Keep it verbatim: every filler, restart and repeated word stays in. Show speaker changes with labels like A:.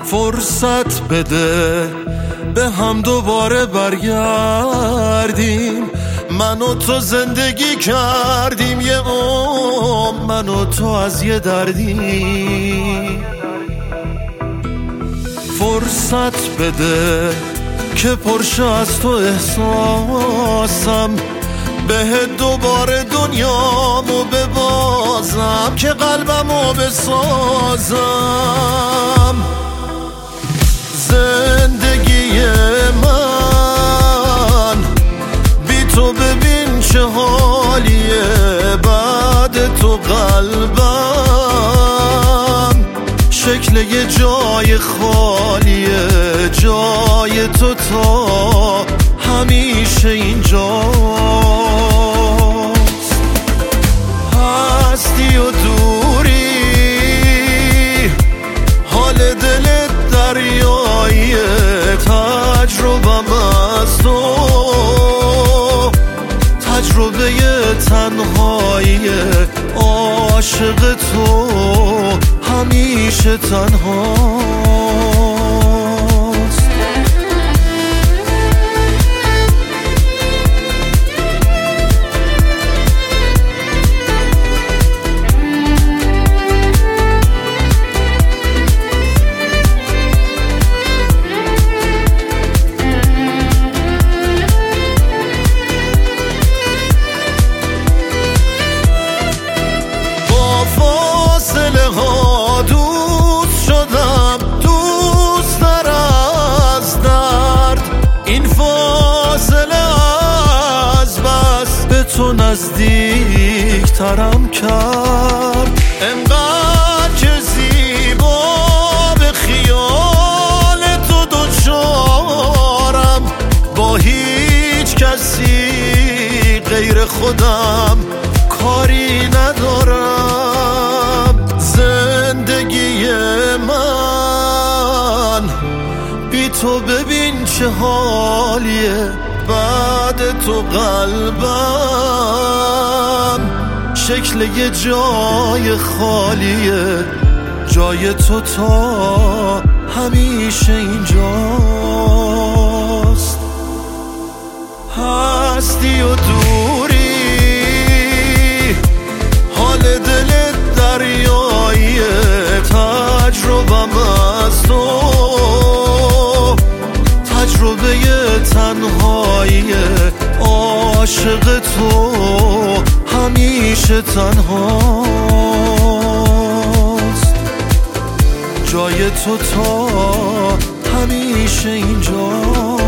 A: فرصت بده به هم دوباره برگردیم. من و تو زندگی کردیم یه عمر، من و تو از یه دردیم. فرصت بده که پرشه از تو احساسم، بهت دوباره دنیامو ببازم که قلبمو بسازم. زندگی من بی تو ببین چه حالیه، بعد تو قلبم شکل یه جای خالیه، جای تو تا همیشه اینجاست. هستی و دوری حال دلت دریاییه، تجربم از تو تجربه تنهاییه، عاشق تو همیشه تنهاست. دوست شدم دوست تر از درد، این فاصله از بس به تو نزدیک ترم کرد. انقدر که زیبا به خیال تو دوچارم، با هیچ کسی غیر خودم کاری ندارم. زندگی من بی تو ببین چه حالیه، بعد تو قلبم شکل یه جای خالیه، جای تو تا همیشه اینجاست. هستی و دوری حال دلت دریاییه، تجربم از تو تجربه تنهاییه، عاشق تو همیشه تنهاست. جای تو تا همیشه اینجا.